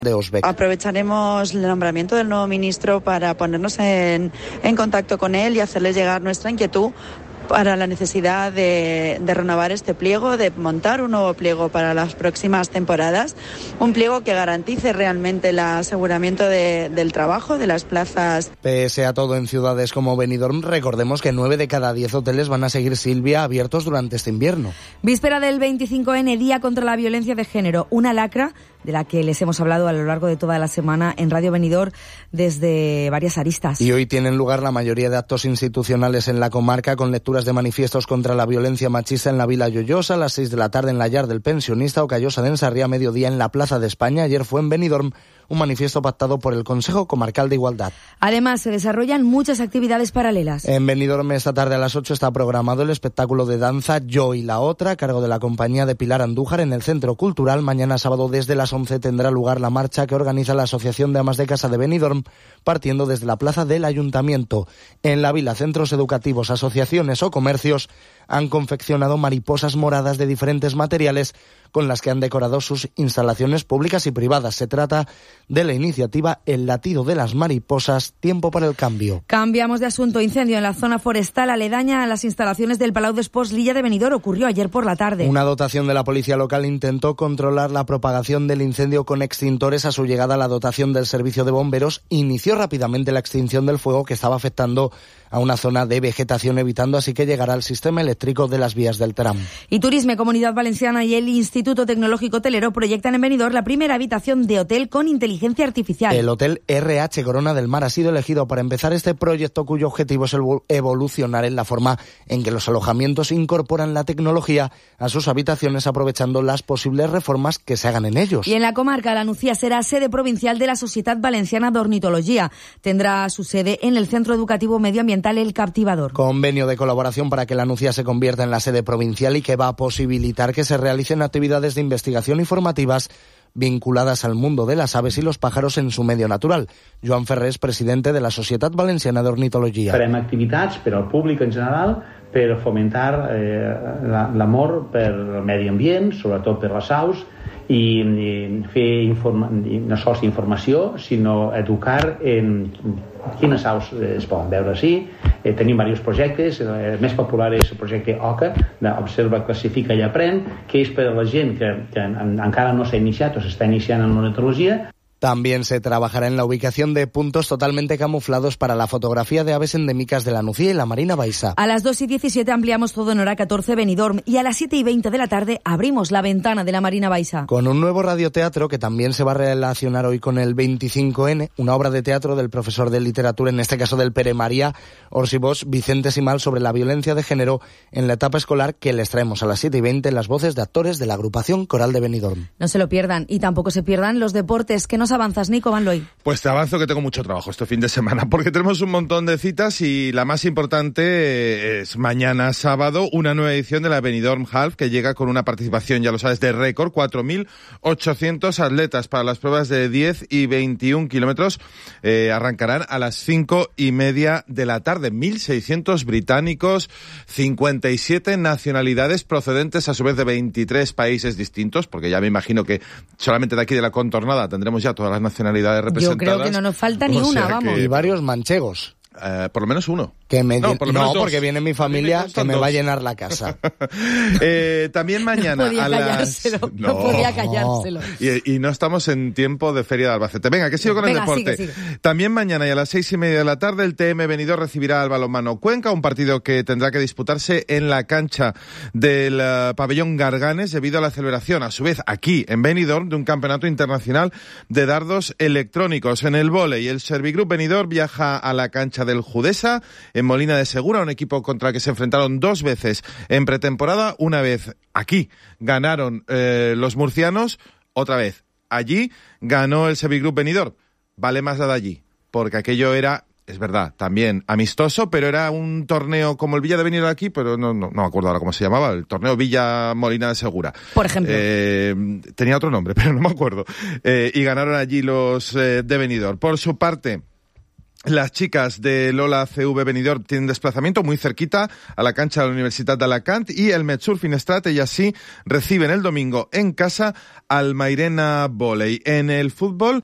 de Osbeck. Aprovecharemos el nombramiento del nuevo ministro para ponernos en contacto con él y hacerle llegar nuestra inquietud para la necesidad de renovar este pliego, de montar un nuevo pliego para las próximas temporadas, un pliego que garantice realmente el aseguramiento del trabajo, de las plazas. Pese a todo, en ciudades como Benidorm, recordemos que 9 de cada 10 hoteles van a seguir, Silvia, abiertos durante este invierno. Víspera del 25N, Día contra la Violencia de Género, una lacra de la que les hemos hablado a lo largo de toda la semana en Radio Benidorm desde varias aristas. Y hoy tienen lugar la mayoría de actos institucionales en la comarca, con lecturas de manifiestos contra la violencia machista en la Vila Llollosa, a las 6 de la tarde en la Llar del Pensionista o Callosa de Ensarria, a mediodía en la Plaza de España. Ayer fue en Benidorm un manifiesto pactado por el Consejo Comarcal de Igualdad. Además, se desarrollan muchas actividades paralelas. En Benidorm esta tarde a las 8 está programado el espectáculo de danza Yo y la Otra, a cargo de la compañía de Pilar Andújar en el Centro Cultural. Mañana sábado desde las 11 tendrá lugar la marcha que organiza la Asociación de Amas de Casa de Benidorm, partiendo desde la plaza del Ayuntamiento. En la vila, centros educativos, asociaciones o comercios han confeccionado mariposas moradas de diferentes materiales con las que han decorado sus instalaciones públicas y privadas. Se trata de la iniciativa El latido de las mariposas, tiempo para el cambio. Cambiamos de asunto. Incendio en la zona forestal aledaña a las instalaciones del Palau d'Esports Lilla de Benidorm ocurrió ayer por la tarde. Una dotación de la policía local intentó controlar la propagación del incendio con extintores. A su llegada, la dotación del servicio de bomberos inició rápidamente la extinción del fuego, que estaba afectando a una zona de vegetación, evitando así que llegara al sistema eléctrico de las vías del tram. Y Turisme, Comunidad Valenciana y el Instituto Tecnológico Hotelero proyectan en Benidorm la primera habitación de hotel con inteligencia artificial. El Hotel RH Corona del Mar ha sido elegido para empezar este proyecto, cuyo objetivo es evolucionar en la forma en que los alojamientos incorporan la tecnología a sus habitaciones, aprovechando las posibles reformas que se hagan en ellos. Y en la comarca, la Nucía será sede provincial de la Societat Valenciana d'Ornitología. Tendrá su sede en el Centro Educativo Medioambiental El Captivador. Convenio de colaboración para que la Nucía se convierta en la sede provincial y que va a posibilitar que se realicen actividades de investigación y formativas vinculadas al mundo de las aves y los pájaros en su medio natural. Joan Ferrés, presidente de la Societat Valenciana d'Ornitologia. Farem activitats per al públic en general per fomentar l'amor per el medi ambient, sobretot per les aus, i fer no sols informació, sinó educar en quines aus es poden veure així. Tenim diversos projectes, el més popular és el projecte OCA, d'Observa, Classifica i Aprèn, que és per a la gent que encara no s'ha iniciat o s'està iniciant en l'ornitologia. También se trabajará en la ubicación de puntos totalmente camuflados para la fotografía de aves endémicas de la Nucía y la Marina Baixa. A las 2:17 ampliamos todo en hora 14 Benidorm y a las 7:20 de la tarde abrimos la ventana de la Marina Baixa. Con un nuevo radioteatro que también se va a relacionar hoy con el 25N, una obra de teatro del profesor de literatura, en este caso del Pere María Orsibos, Vicente Simal, sobre la violencia de género en la etapa escolar, que les traemos a las 7:20 en las voces de actores de la agrupación coral de Benidorm. No se lo pierdan, y tampoco se pierdan los deportes. Que nos avanzas, Nico Van Looy? Pues te avanzo que tengo mucho trabajo este fin de semana, porque tenemos un montón de citas y la más importante es mañana sábado, una nueva edición de la Benidorm Half, que llega con una participación, ya lo sabes, de récord, 4.800 atletas para las pruebas de 10 y 21 kilómetros. Arrancarán a las 5:30 de la tarde. 1.600 británicos, 57 nacionalidades procedentes a su vez de 23 países distintos, porque ya me imagino que solamente de aquí de la contornada tendremos ya todas las nacionalidades representadas. Yo creo que no nos falta ni una, vamos. Y varios manchegos. Por lo menos uno. No, porque viene mi familia, que me va a llenar la casa. También mañana no podía callárselo. Y no estamos en tiempo de Feria de Albacete. Venga, que sigo con el deporte. Sigue. También mañana y a las 6:30 de la tarde el TM Benidorm recibirá al Balonmano Cuenca, un partido que tendrá que disputarse en la cancha del pabellón Garganes debido a la celebración, a su vez aquí en Benidorm, de un campeonato internacional de dardos electrónicos. En el vóley, el Servigroup Benidorm viaja a la cancha del Judesa en Molina de Segura, un equipo contra el que se enfrentaron 2 veces en pretemporada. Una vez aquí ganaron los murcianos, otra vez allí ganó el Servigroup Benidorm. Vale más la de allí, porque aquello era, es verdad, también amistoso, pero era un torneo como el Villa de Benidorm aquí, pero no me acuerdo ahora cómo se llamaba, el torneo Villa Molina de Segura. Por ejemplo. Tenía otro nombre, pero no me acuerdo. Y ganaron allí los de Benidorm. Por su parte, Las chicas de Lola CV Benidorm tienen desplazamiento muy cerquita a la cancha de la Universitat d'Alacant y el Metsur Finestrat, ellas sí, reciben el domingo en casa al Mairena Volley. En el fútbol,